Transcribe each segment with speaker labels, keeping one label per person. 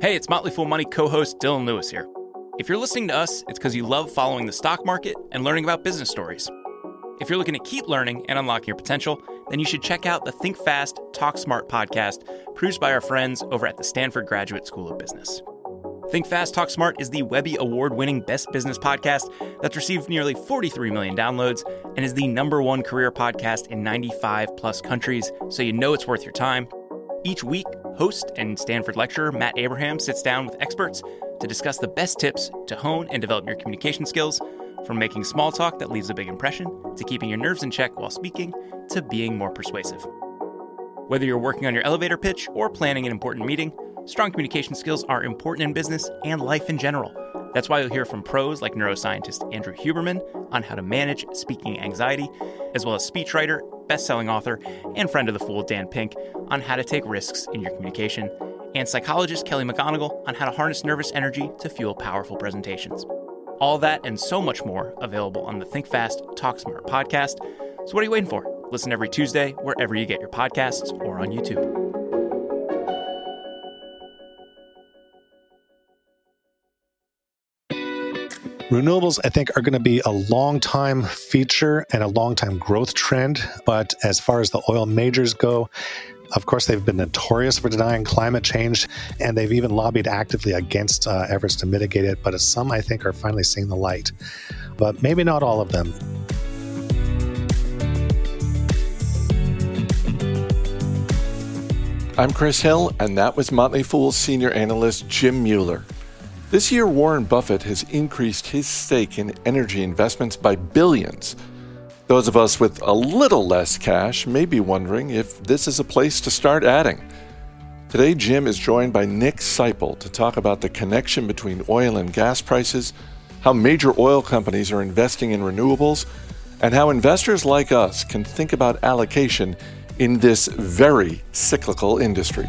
Speaker 1: Hey, it's Motley Fool Money co-host Dylan Lewis here. If you're listening to us, it's because you love following the stock market and learning about business stories. If you're looking to keep learning and unlocking your potential, then you should check out the Think Fast, Talk Smart podcast produced by our friends over at the Stanford Graduate School of Business. Think Fast, Talk Smart is the Webby Award-winning best business podcast that's received nearly 43 million downloads and is the #1 career podcast in 95 plus countries, so you know it's worth your time. Each week, host and Stanford lecturer Matt Abraham sits down with experts to discuss the best tips to hone and develop your communication skills, from making small talk that leaves a big impression, to keeping your nerves in check while speaking, to being more persuasive. Whether you're working on your elevator pitch or planning an important meeting, strong communication skills are important in business and life in general. That's why you'll hear from pros like neuroscientist Andrew Huberman on how to manage speaking anxiety, as well as speechwriter, best-selling author, and friend of the Fool Dan Pink on how to take risks in your communication, and psychologist Kelly McGonigal on how to harness nervous energy to fuel powerful presentations. All that and so much more available on the Think Fast, Talk Smart podcast. So what are you waiting for? Listen every Tuesday wherever you get your podcasts or on YouTube.
Speaker 2: Renewables, I think, are going to be a long-time feature and a long-time growth trend. But as far as the oil majors go, of course, they've been notorious for denying climate change, and they've even lobbied actively against efforts to mitigate it. But some, I think, are finally seeing the light. But maybe not all of them.
Speaker 3: I'm Chris Hill, and that was Motley Fool's senior analyst Jim Mueller. This year, Warren Buffett has increased his stake in energy investments by billions. Those of us with a little less cash may be wondering if this is a place to start adding. Today, Jim is joined by Nick Sciple to talk about the connection between oil and gas prices, how major oil companies are investing in renewables, and how investors like us can think about allocation in this very cyclical industry.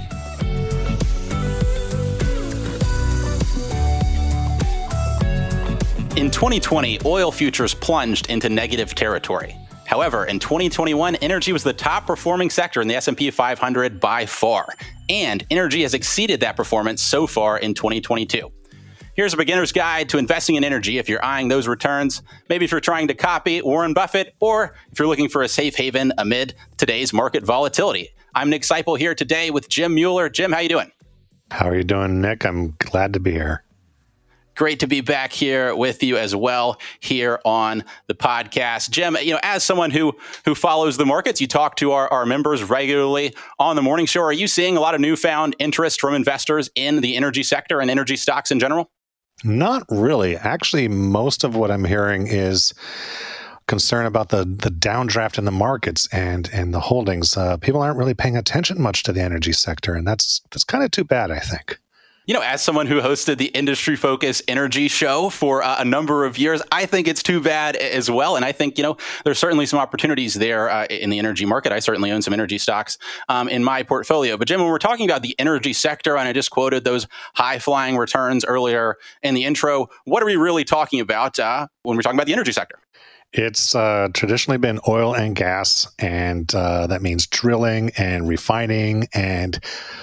Speaker 4: In 2020, oil futures plunged into negative territory. However, in 2021, energy was the top performing sector in the S&P 500 by far, and energy has exceeded that performance so far in 2022. Here's a beginner's guide to investing in energy if you're eyeing those returns, maybe if you're trying to copy Warren Buffett, or if you're looking for a safe haven amid today's market volatility. I'm Nick Sciple here today with Jim Mueller. Jim, how you doing?
Speaker 2: How are you doing, Nick? I'm glad to be here.
Speaker 4: Great to be back here with you as well here on the podcast. Jim, as someone who follows the markets, you talk to our members regularly on the morning show. Are you seeing a lot of newfound interest from investors in the energy sector and energy stocks in general?
Speaker 2: Not really. Actually, most of what I'm hearing is concern about the downdraft in the markets and the holdings. People aren't really paying attention much to the energy sector, and that's kind of too bad, I think.
Speaker 4: As someone who hosted the industry-focused energy show for a number of years, I think it's too bad as well. And I think, there's certainly some opportunities there in the energy market. I certainly own some energy stocks in my portfolio. But Jim, when we're talking about the energy sector, and I just quoted those high-flying returns earlier in the intro, what are we really talking about when we're talking about the energy sector?
Speaker 2: It's traditionally been oil and gas, and that means drilling and refining and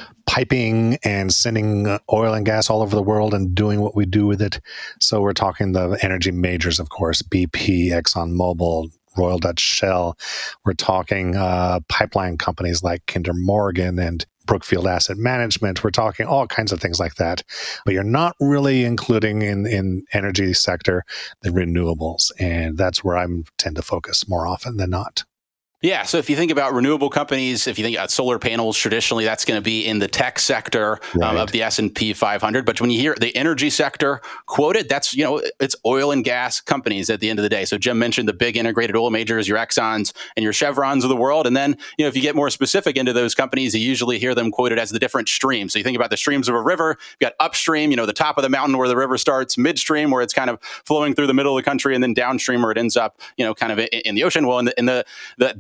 Speaker 2: piping and sending oil and gas all over the world and doing what we do with it. So we're talking the energy majors, of course, BP, ExxonMobil, Royal Dutch Shell. We're talking pipeline companies like Kinder Morgan and Brookfield Asset Management. We're talking all kinds of things like that. But you're not really including in energy sector the renewables. And that's where I tend to focus more often than not.
Speaker 4: Yeah. So if you think about renewable companies, if you think about solar panels, traditionally that's going to be in the tech sector of the S&P 500. But when you hear the energy sector quoted, that's, it's oil and gas companies at the end of the day. So Jim mentioned the big integrated oil majors, your Exxons and your Chevrons of the world. And then, if you get more specific into those companies, you usually hear them quoted as the different streams. So you think about the streams of a river, you've got upstream, the top of the mountain where the river starts, midstream where it's kind of flowing through the middle of the country, and then downstream where it ends up, kind of in the ocean. Well, in the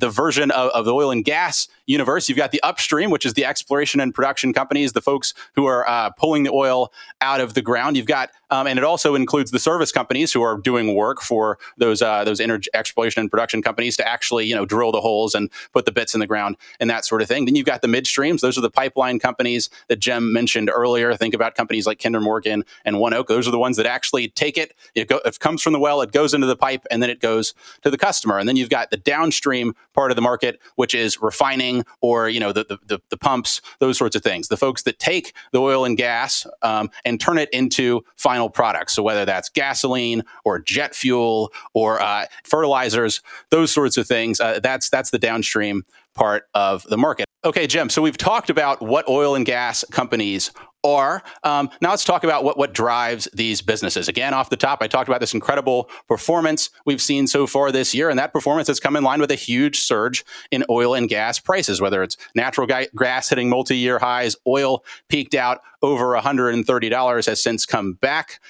Speaker 4: version of the oil and gas universe. You've got the upstream, which is the exploration and production companies, the folks who are pulling the oil out of the ground. You've got, and it also includes the service companies who are doing work for those energy exploration and production companies to actually, drill the holes and put the bits in the ground and that sort of thing. Then you've got the midstreams. Those are the pipeline companies that Jim mentioned earlier. Think about companies like Kinder Morgan and ONEOK. Those are the ones that actually take it. It comes from the well, it goes into the pipe, and then it goes to the customer. And then you've got the downstream part of the market, which is refining or the pumps, those sorts of things. The folks that take the oil and gas and turn it into final products. So whether that's gasoline or jet fuel or fertilizers, those sorts of things, that's the downstream part of the market. Okay, Jim, so we've talked about what oil and gas companies are. Now let's talk about what drives these businesses. Again, off the top, I talked about this incredible performance we've seen so far this year, and that performance has come in line with a huge surge in oil and gas prices, whether it's natural gas hitting multi-year highs, oil peaked out over $130, has since come back.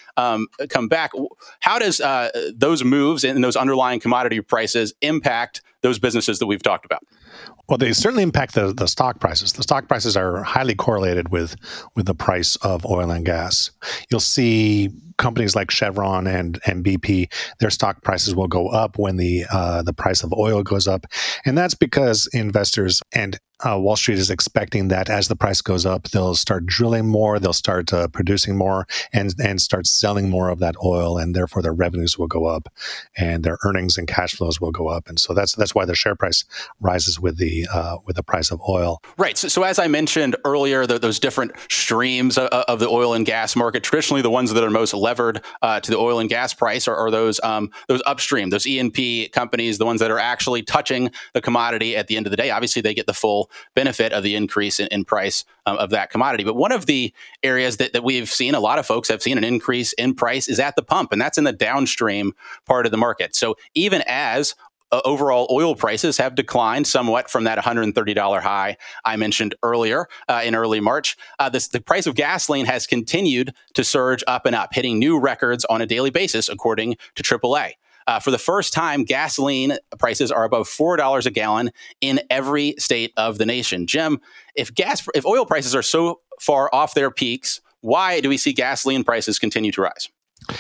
Speaker 4: How does those moves and those underlying commodity prices impact those businesses that we've talked about?
Speaker 2: Well, they certainly impact the stock prices. The stock prices are highly correlated with the price of oil and gas. You'll see companies like Chevron and BP, their stock prices will go up when the price of oil goes up. And that's because investors and Wall Street is expecting that as the price goes up, they'll start drilling more, they'll start producing more, and start selling more of that oil, and therefore their revenues will go up, and their earnings and cash flows will go up, and so that's why the share price rises with the price of oil.
Speaker 4: Right. So as I mentioned earlier, those different streams of the oil and gas market, traditionally the ones that are most levered to the oil and gas price are those upstream, those E&P companies, the ones that are actually touching the commodity at the end of the day. Obviously, they get the full benefit of the increase in price of that commodity. But one of the areas that we've seen, a lot of folks have seen an increase in price is at the pump, and that's in the downstream part of the market. So even as overall oil prices have declined somewhat from that $130 high I mentioned earlier in early March, the price of gasoline has continued to surge up and up, hitting new records on a daily basis, according to AAA. For the first time, gasoline prices are above $4 a gallon in every state of the nation. Jim, if oil prices are so far off their peaks, why do we see gasoline prices continue to rise?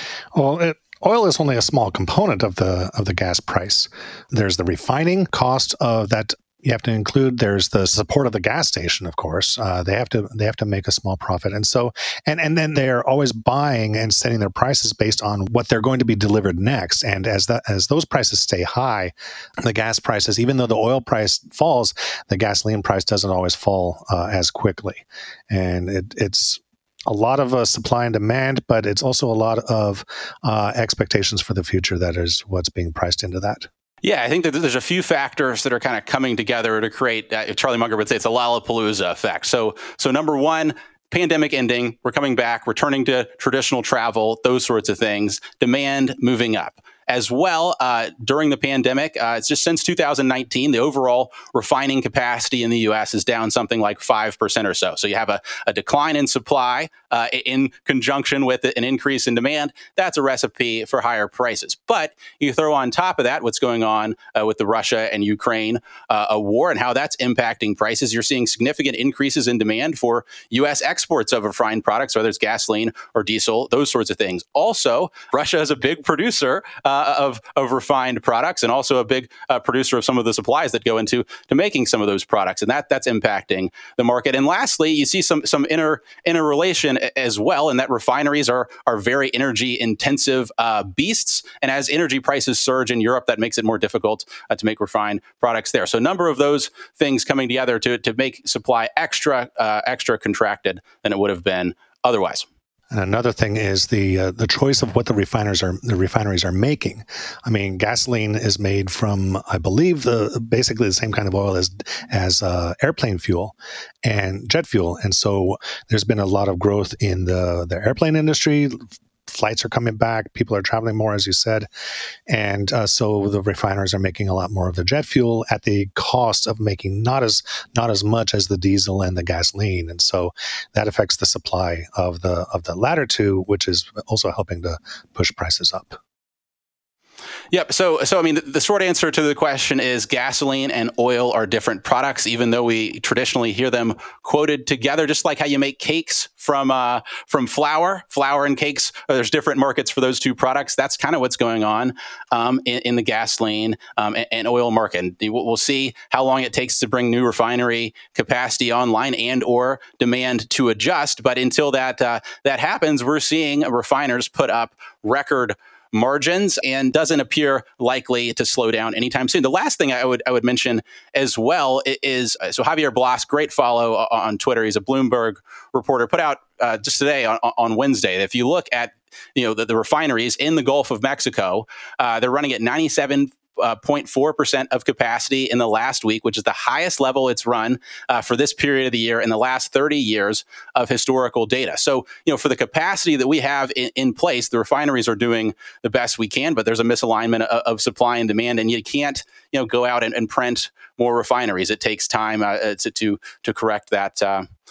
Speaker 2: Well, oil is only a small component of the gas price. There's the refining cost of that. You have to include. There's the support of the gas station, of course. They have to make a small profit, and so and then they're always buying and setting their prices based on what they're going to be delivered next. And as those prices stay high, the gas prices, even though the oil price falls, the gasoline price doesn't always fall as quickly, and it's a lot of supply and demand, but it's also a lot of expectations for the future. That is what's being priced into that.
Speaker 4: Yeah, I think that there's a few factors that are kind of coming together to create, Charlie Munger would say, it's a Lollapalooza effect. So number one, pandemic ending, we're coming back, returning to traditional travel, those sorts of things, demand moving up. As well, during the pandemic, it's just since 2019, the overall refining capacity in the U.S. is down something like 5% or so. So you have a decline in supply in conjunction with an increase in demand. That's a recipe for higher prices. But you throw on top of that what's going on with the Russia and Ukraine a war and how that's impacting prices. You're seeing significant increases in demand for U.S. exports of refined products, whether it's gasoline or diesel, those sorts of things. Also, Russia is a big producer of refined products, and also a big producer of some of the supplies that go into making some of those products, and that's impacting the market. And lastly, you see some interrelation as well, in that refineries are very energy intensive beasts, and as energy prices surge in Europe, that makes it more difficult to make refined products there. So a number of those things coming together to make supply extra contracted than it would have been otherwise.
Speaker 2: And another thing is the choice of what the refineries are making. I mean, gasoline is made from, I believe, basically the same kind of oil as airplane fuel and jet fuel, and so there's been a lot of growth in the airplane industry. Flights are coming back. People are traveling more, as you said. And so the refiners are making a lot more of the jet fuel at the cost of making not as much as the diesel and the gasoline. And so that affects the supply of the latter two, which is also helping to push prices up.
Speaker 4: Yep. So I mean, the short answer to the question is gasoline and oil are different products, even though we traditionally hear them quoted together, just like how you make cakes from flour and cakes. There's different markets for those two products. That's kind of what's going on in the gasoline and oil market. And we'll see how long it takes to bring new refinery capacity online and or demand to adjust. But until that happens, we're seeing refiners put up record margins and doesn't appear likely to slow down anytime soon. The last thing I would mention as well is so Javier Blas, great follow on Twitter. He's a Bloomberg reporter, put out just today on Wednesday that if you look at the refineries in the Gulf of Mexico, they're running at 97.4% of capacity in the last week, which is the highest level it's run for this period of the year in the last 30 years of historical data. So, for the capacity that we have in place, the refineries are doing the best we can, but there's a misalignment of supply and demand, and you can't, go out and print more refineries. It takes time to correct that.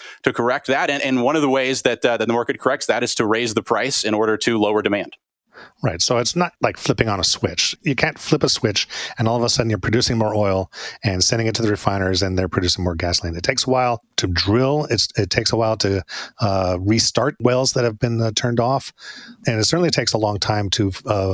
Speaker 4: And one of the ways that the market corrects that is to raise the price in order to lower demand.
Speaker 2: Right. So it's not like flipping on a switch. You can't flip a switch and all of a sudden you're producing more oil and sending it to the refiners and they're producing more gasoline. It takes a while to drill. It takes a while to restart wells that have been turned off. And it certainly takes a long time to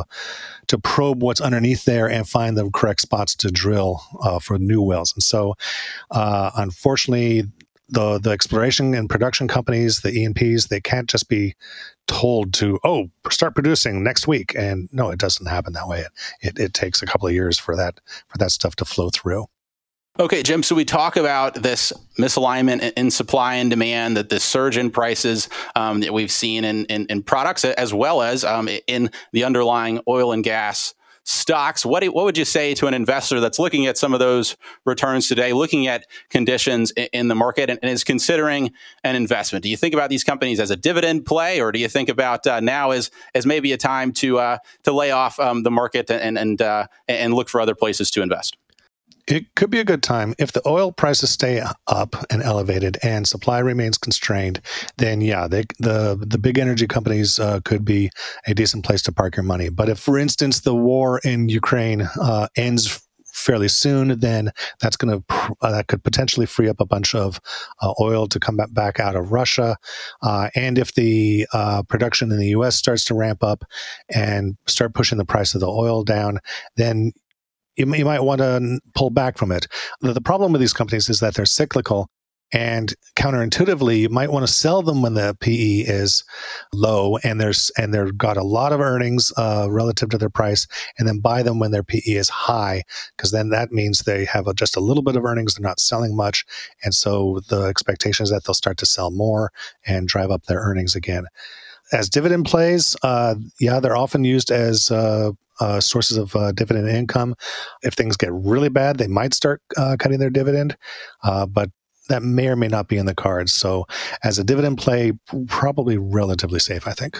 Speaker 2: probe what's underneath there and find the correct spots to drill for new wells. And so, unfortunately, the exploration and production companies, the E&Ps, they can't just be told to, start producing next week. And no, it doesn't happen that way. It takes a couple of years for that stuff to flow through.
Speaker 4: Okay, Jim, so we talk about this misalignment in supply and demand, that this surge in prices that we've seen in products as well as in the underlying oil and gas stocks. What would you say to an investor that's looking at some of those returns today, looking at conditions in the market and is considering an investment? Do you think about these companies as a dividend play, or do you think about now as maybe a time to lay off the market and look for other places to invest?
Speaker 2: It could be a good time. If the oil prices stay up and elevated and supply remains constrained, then the big energy companies could be a decent place to park your money. But if, for instance, the war in Ukraine ends fairly soon, then that could potentially free up a bunch of oil to come back out of Russia. And if the production in the U.S. starts to ramp up and start pushing the price of the oil down, then you might want to pull back from it. The problem with these companies is that they're cyclical, and counterintuitively, you might want to sell them when the PE is low and they've got a lot of earnings relative to their price, and then buy them when their PE is high, because then that means they have just a little bit of earnings. They're not selling much, and so the expectation is that they'll start to sell more and drive up their earnings again. As dividend plays, they're often used as sources of dividend income. If things get really bad, they might start cutting their dividend, but that may or may not be in the cards. So as a dividend play, probably relatively safe, I think.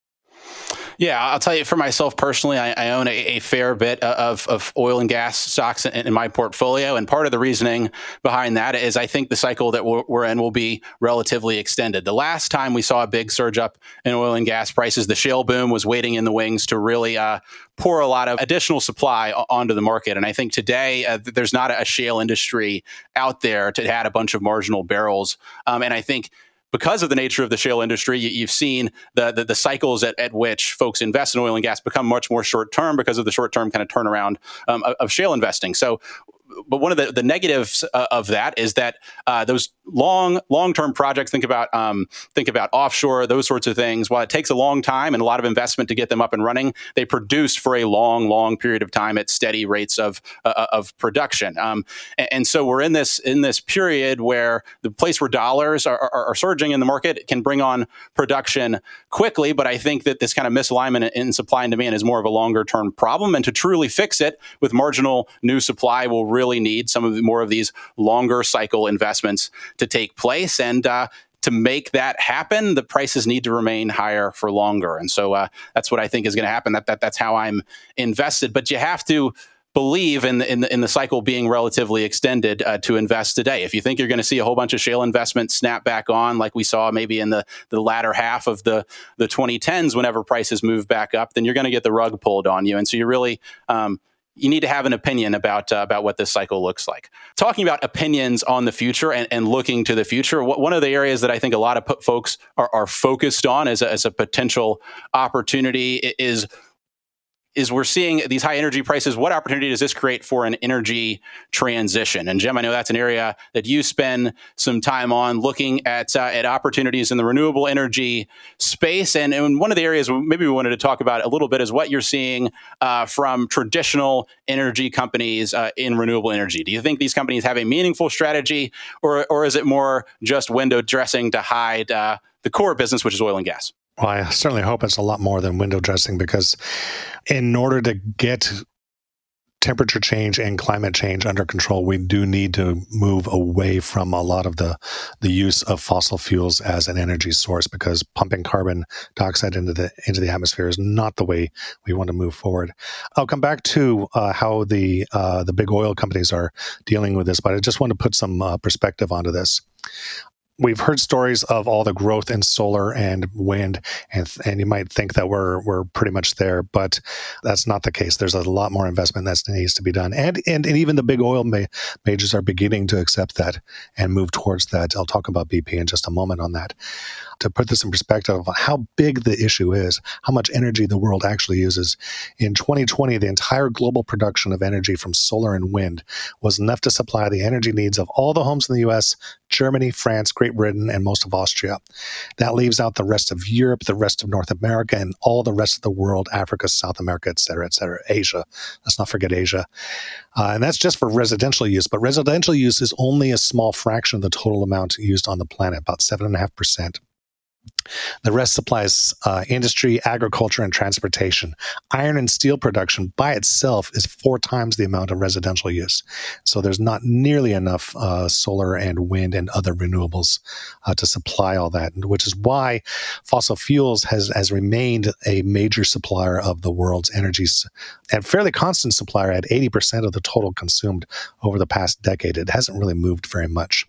Speaker 4: Yeah, I'll tell you, for myself personally, I own a fair bit of oil and gas stocks in my portfolio. And part of the reasoning behind that is I think the cycle that we're in will be relatively extended. The last time we saw a big surge up in oil and gas prices, the shale boom was waiting in the wings to really pour a lot of additional supply onto the market. And I think today there's not a shale industry out there to add a bunch of marginal barrels. And I think because of the nature of the shale industry, you've seen the cycles at which folks invest in oil and gas become much more short-term because of the short-term kind of turnaround of shale investing. So, but one of the negatives of that is that those long-term projects, think about offshore, those sorts of things. While it takes a long time and a lot of investment to get them up and running, they produce for a long period of time at steady rates of production. And so we're in this period where the place where dollars are surging in the market can bring on production quickly. But I think that this kind of misalignment in supply and demand is more of a longer-term problem. And to truly fix it with marginal new supply, will really need more of these longer cycle investments to take place. And to make that happen, the prices need to remain higher for longer. And so that's what I think is going to happen. That's how I'm invested. But you have to believe in the cycle being relatively extended to invest today. If you think you're going to see a whole bunch of shale investments snap back on, like we saw maybe in the latter half of the 2010s, whenever prices move back up, then you're going to get the rug pulled on you. And so you really you need to have an opinion about what this cycle looks like. Talking about opinions on the future and looking to the future, one of the areas that I think a lot of folks are focused on as a potential opportunity is we're seeing these high energy prices. What opportunity does this create for an energy transition? And Jim, I know that's an area that you spend some time on, looking at opportunities in the renewable energy space. And one of the areas maybe we wanted to talk about a little bit is what you're seeing from traditional energy companies in renewable energy. Do you think these companies have a meaningful strategy, or is it more just window dressing to hide the core business, which is oil and gas?
Speaker 2: Well, I certainly hope it's a lot more than window dressing, because in order to get temperature change and climate change under control, we do need to move away from a lot of the use of fossil fuels as an energy source, because pumping carbon dioxide into the atmosphere is not the way we want to move forward. I'll come back to how the big oil companies are dealing with this, but I just want to put some perspective onto this. We've heard stories of all the growth in solar and wind, and you might think that we're pretty much there, but that's not the case. There's a lot more investment that needs to be done, and even the big oil majors are beginning to accept that and move towards that. I'll talk about BP in just a moment on that. To put this in perspective of how big the issue is, how much energy the world actually uses. In 2020, the entire global production of energy from solar and wind was enough to supply the energy needs of all the homes in the U.S., Germany, France, Great Britain, and most of Austria. That leaves out the rest of Europe, the rest of North America, and all the rest of the world, Africa, South America, et cetera, Asia. Let's not forget Asia. And that's just for residential use, but residential use is only a small fraction of the total amount used on the planet, about 7.5%. The rest supplies industry, agriculture, and transportation. Iron and steel production by itself is 4 times the amount of residential use. So there's not nearly enough solar and wind and other renewables to supply all that, which is why fossil fuels has remained a major supplier of the world's energy, and fairly constant supplier at 80% of the total consumed over the past decade. It hasn't really moved very much.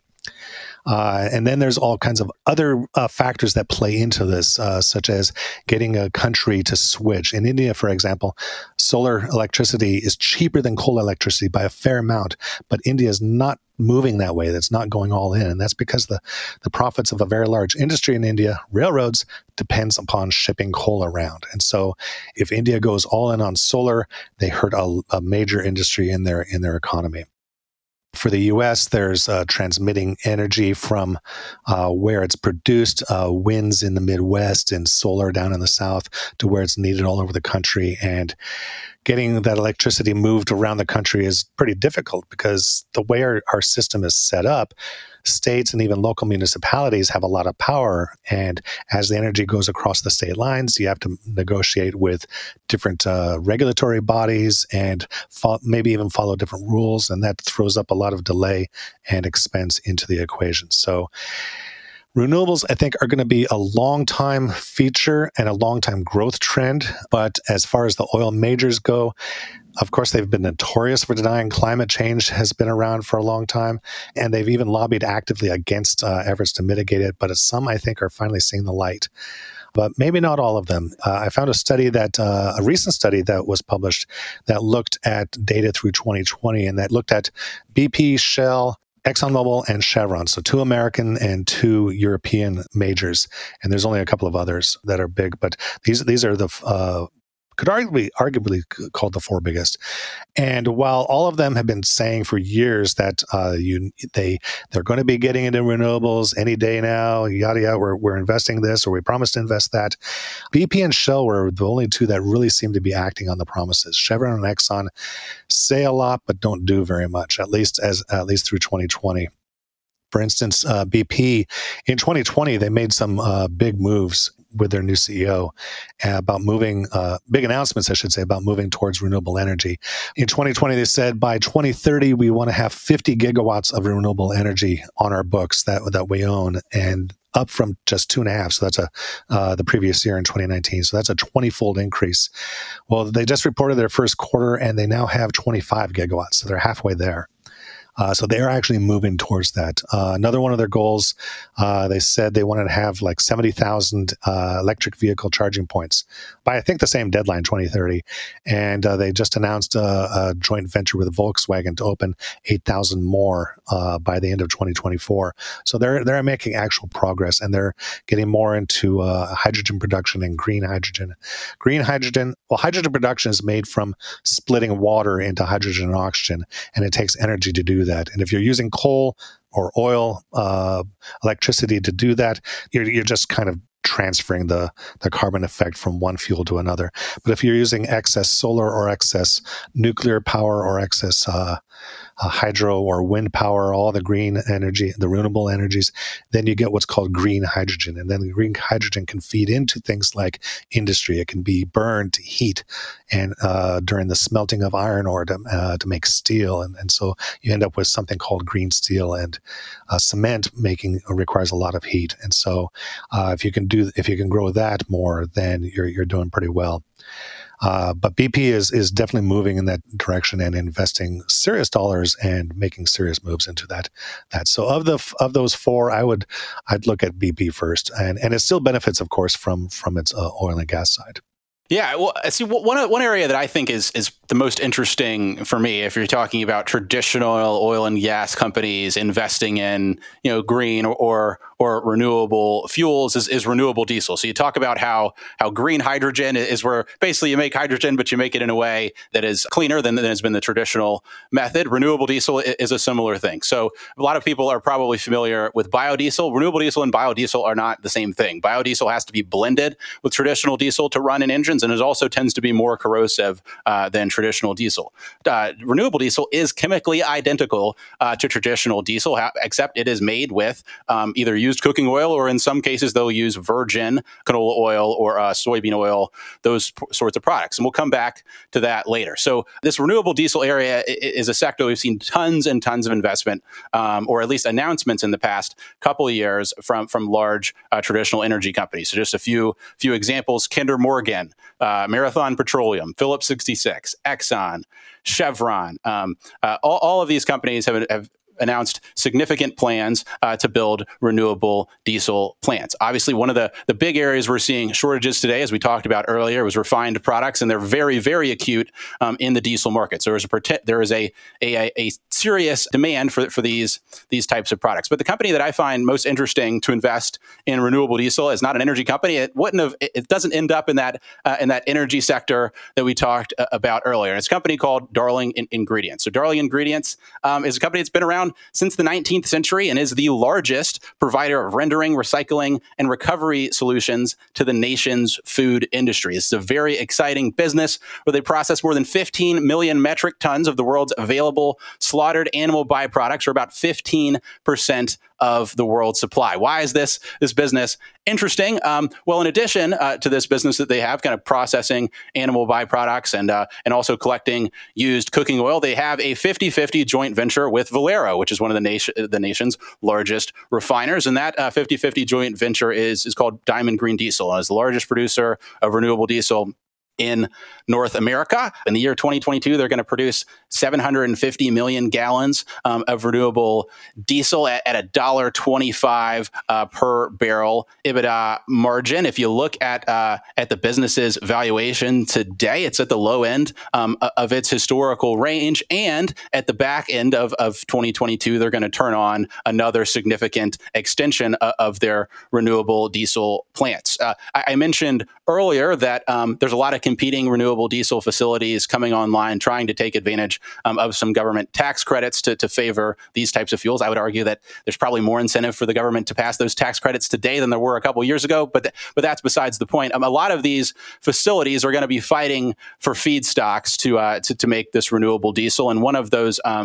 Speaker 2: And then there's all kinds of other factors that play into this, such as getting a country to switch. In India, for example, solar electricity is cheaper than coal electricity by a fair amount, but India is not moving that way. That's not going all in. And that's because the profits of a very large industry in India, railroads, depends upon shipping coal around. And so if India goes all in on solar, they hurt a major industry in their economy. For the U.S., there's transmitting energy from where it's produced, winds in the Midwest and solar down in the South, to where it's needed all over the country. And getting that electricity moved around the country is pretty difficult, because the way our system is set up, states and even local municipalities have a lot of power. And as the energy goes across the state lines, you have to negotiate with different regulatory bodies and maybe even follow different rules. And that throws up a lot of delay and expense into the equation. So renewables, I think, are going to be a long-time feature and a long-time growth trend. But as far as the oil majors go, of course, they've been notorious for denying climate change has been around for a long time, and they've even lobbied actively against efforts to mitigate it. But some, I think, are finally seeing the light. But maybe not all of them. I found a recent study that was published that looked at data through 2020, and that looked at BP, Shell, ExxonMobil, and Chevron, so 2 American and 2 European majors, and there's only a couple of others that are big, but these are the could arguably called the 4 biggest. And while all of them have been saying for years that they're going to be getting into renewables any day now, yada yada, we're investing this, or we promised to invest that, BP and Shell were the only 2 that really seem to be acting on the promises. Chevron and Exxon say a lot but don't do very much, at least through 2020. For instance, BP in 2020 they made some big moves with their new CEO about moving, big announcements, I should say, about moving towards renewable energy. In 2020, they said by 2030, we want to have 50 gigawatts of renewable energy on our books that we own. And up from just 2.5. So that's the previous year in 2019. So that's a 20-fold increase. Well, they just reported their first quarter, and they now have 25 gigawatts. So they're halfway there. So they're actually moving towards that. Another one of their goals, they said they wanted to have like 70,000 electric vehicle charging points by, I think, the same deadline, 2030. And they just announced a joint venture with Volkswagen to open 8,000 more by the end of 2024. So they're making actual progress, and they're getting more into hydrogen production and green hydrogen. Well, hydrogen production is made from splitting water into hydrogen and oxygen, and it takes energy to do that. And if you're using coal or oil, electricity to do that, you're just kind of transferring the carbon effect from one fuel to another. But if you're using excess solar or excess nuclear power or excess hydro or wind power, all the green energy, the renewable energies, then you get what's called green hydrogen. And then the green hydrogen can feed into things like industry. It can be burned to heat and during the smelting of iron ore to make steel. And so you end up with something called green steel. And cement making requires a lot of heat. And so if you can grow that more, then you're doing pretty well. But BP is definitely moving in that direction and investing serious dollars and making serious moves into that. So of those four, I'd look at BP first, and it still benefits, of course, from its oil and gas side.
Speaker 4: Yeah, well, see, one area that I think is the most interesting for me, if you're talking about traditional oil and gas companies investing in green or renewable fuels, is renewable diesel. So you talk about how green hydrogen is where basically you make hydrogen, but you make it in a way that is cleaner than has been the traditional method. Renewable diesel is a similar thing. So a lot of people are probably familiar with biodiesel. Renewable diesel and biodiesel are not the same thing. Biodiesel has to be blended with traditional diesel to run in engines, and it also tends to be more corrosive than traditional diesel. Renewable diesel is chemically identical to traditional diesel, except it is made with either used cooking oil, or in some cases they'll use virgin canola oil or soybean oil, those sorts of products. And we'll come back to that later. So this renewable diesel area is a sector we've seen tons and tons of investment, or at least announcements in the past couple of years from large traditional energy companies. So just a few examples: Kinder Morgan, Marathon Petroleum, Phillips 66, Exxon, Chevron. All of these companies have announced significant plans to build renewable diesel plants. Obviously, one of the big areas we're seeing shortages today, as we talked about earlier, was refined products, and they're very, very acute in the diesel market. So there is a serious demand for these types of products. But the company that I find most interesting to invest in renewable diesel is not an energy company. It doesn't end up in that energy sector that we talked about earlier. It's a company called Darling Ingredients. So Darling Ingredients is a company that's been around since the 19th century and is the largest provider of rendering, recycling, and recovery solutions to the nation's food industry. It's a very exciting business where they process more than 15 million metric tons of the world's available slaughtered animal byproducts, or about 15% of the world's supply. Why is this business interesting? Well, in addition to this business that they have, kind of processing animal byproducts and also collecting used cooking oil, they have a 50-50 joint venture with Valero, which is one of the nation's largest refiners. And that 50-50 joint venture is called Diamond Green Diesel, and is the largest producer of renewable diesel in North America. In the year 2022, they're going to produce 750 million gallons of renewable diesel at $1.25 per barrel EBITDA margin. If you look at the business's valuation today, it's at the low end of its historical range. And at the back end of 2022, they're going to turn on another significant extension of their renewable diesel plants. I mentioned earlier that there's a lot of competing renewable diesel facilities coming online, trying to take advantage of some government tax credits to favor these types of fuels. I would argue that there's probably more incentive for the government to pass those tax credits today than there were a couple of years ago, but that's besides the point. A lot of these facilities are going to be fighting for feedstocks to make this renewable diesel, and one of those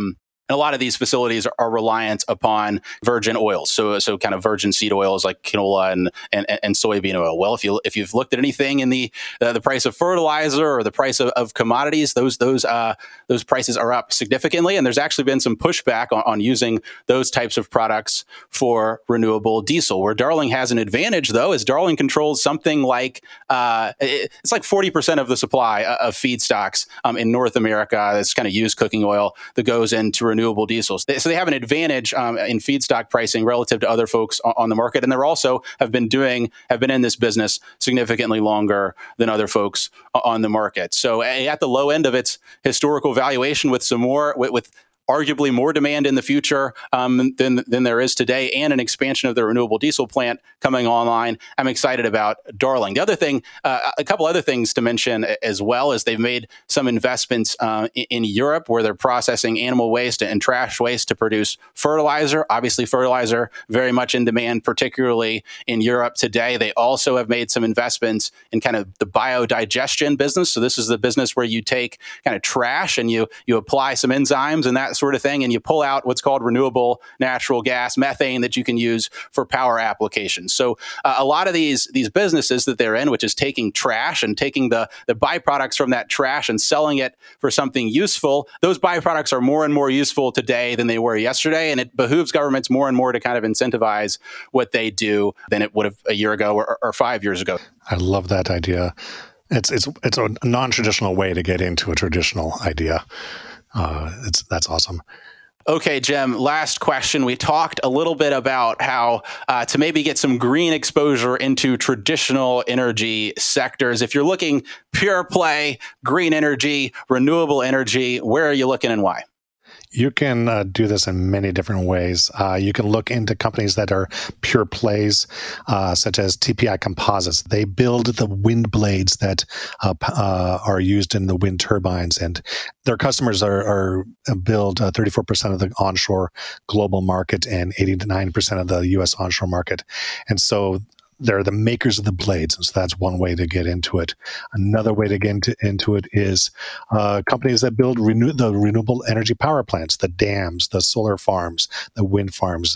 Speaker 4: And a lot of these facilities are reliant upon virgin oils, so kind of virgin seed oils like canola and soybean oil. Well, if you've looked at anything in the price of fertilizer or the price of commodities, those prices are up significantly, and there's actually been some pushback on using those types of products for renewable diesel. Where Darling has an advantage, though, is Darling controls something like it's like 40% of the supply of feedstocks in North America. That's kind of used cooking oil that goes into renewable diesels. So they have an advantage in feedstock pricing relative to other folks on the market, and they're also have been in this business significantly longer than other folks on the market. So at the low end of its historical valuation, with some more with arguably more demand in the future than there is today, and an expansion of the renewable diesel plant coming online, I'm excited about Darling. The other thing, a couple other things to mention as well, is they've made some investments in Europe where they're processing animal waste and trash waste to produce fertilizer. Obviously, fertilizer very much in demand, particularly in Europe today. They also have made some investments in kind of the biodigestion business. So this is the business where you take kind of trash and you apply some enzymes and that sort of thing, and you pull out what's called renewable natural gas, methane, that you can use for power applications. So a lot of these businesses that they're in, which is taking trash and taking the byproducts from that trash and selling it for something useful, those byproducts are more and more useful today than they were yesterday, and it behooves governments more and more to kind of incentivize what they do than it would have a year ago or 5 years ago.
Speaker 2: I love that idea. It's a non-traditional way to get into a traditional idea. That's awesome.
Speaker 4: Okay, Jim, last question. We talked a little bit about how to maybe get some green exposure into traditional energy sectors. If you're looking pure play, green energy, renewable energy, where are you looking and why?
Speaker 2: You can do this in many different ways. You can look into companies that are pure plays, such as TPI Composites. They build the wind blades that are used in the wind turbines, and their customers are build 34% of the onshore global market and 89% of the U.S. onshore market. And so they're the makers of the blades, and so that's one way to get into it. Another way to get into it is companies that build the renewable energy power plants, the dams, the solar farms, the wind farms.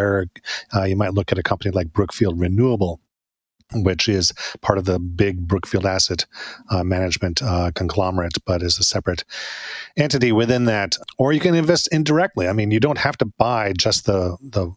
Speaker 2: You might look at a company like Brookfield Renewable, which is part of the big Brookfield Asset Management conglomerate, but is a separate entity within that. Or you can invest indirectly. I mean, you don't have to buy just the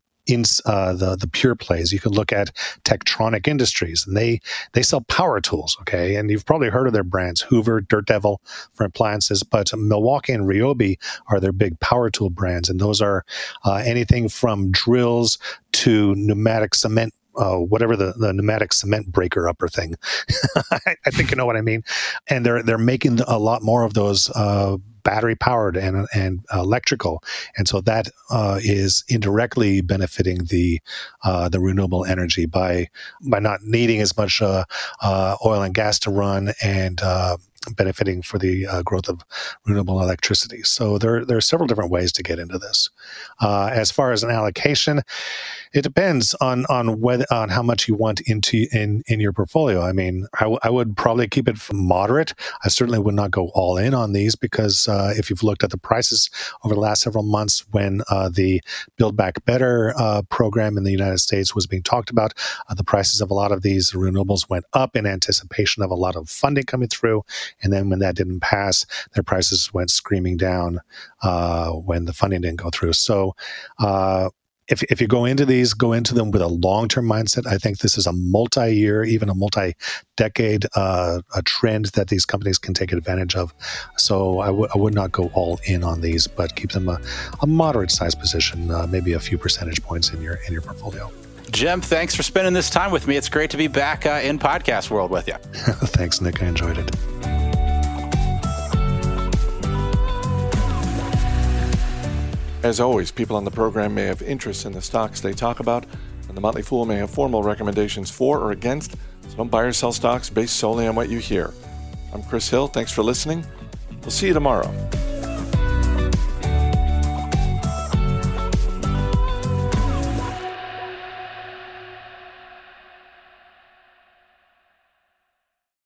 Speaker 2: pure plays. You could look at Tektronic Industries, and they sell power tools, okay? And you've probably heard of their brands, Hoover, Dirt Devil for appliances, but Milwaukee and Ryobi are their big power tool brands, and those are anything from drills to pneumatic cement, whatever the pneumatic cement breaker upper thing. I think you know what I mean. And they're making a lot more of those battery powered and electrical, and so that is indirectly benefiting the renewable energy by not needing as much oil and gas to run, and benefiting for the growth of renewable electricity. So there are several different ways to get into this. As far as an allocation, it depends on how much you want in your portfolio. I mean, I would probably keep it moderate. I certainly would not go all in on these, because if you've looked at the prices over the last several months, when the Build Back Better program in the United States was being talked about, the prices of a lot of these renewables went up in anticipation of a lot of funding coming through. And then when that didn't pass, their prices went screaming down when the funding didn't go through. So if you go into them with a long-term mindset, I think this is a multi-year, even a multi-decade a trend that these companies can take advantage of. So I would not go all in on these, but keep them a moderate-sized position, maybe a few percentage points in your portfolio.
Speaker 4: Jim, thanks for spending this time with me. It's great to be back in podcast world with you.
Speaker 2: Thanks, Nick. I enjoyed it.
Speaker 3: As always, people on the program may have interests in the stocks they talk about, and the Motley Fool may have formal recommendations for or against, so don't buy or sell stocks based solely on what you hear. I'm Chris Hill. Thanks for listening. We'll see you tomorrow.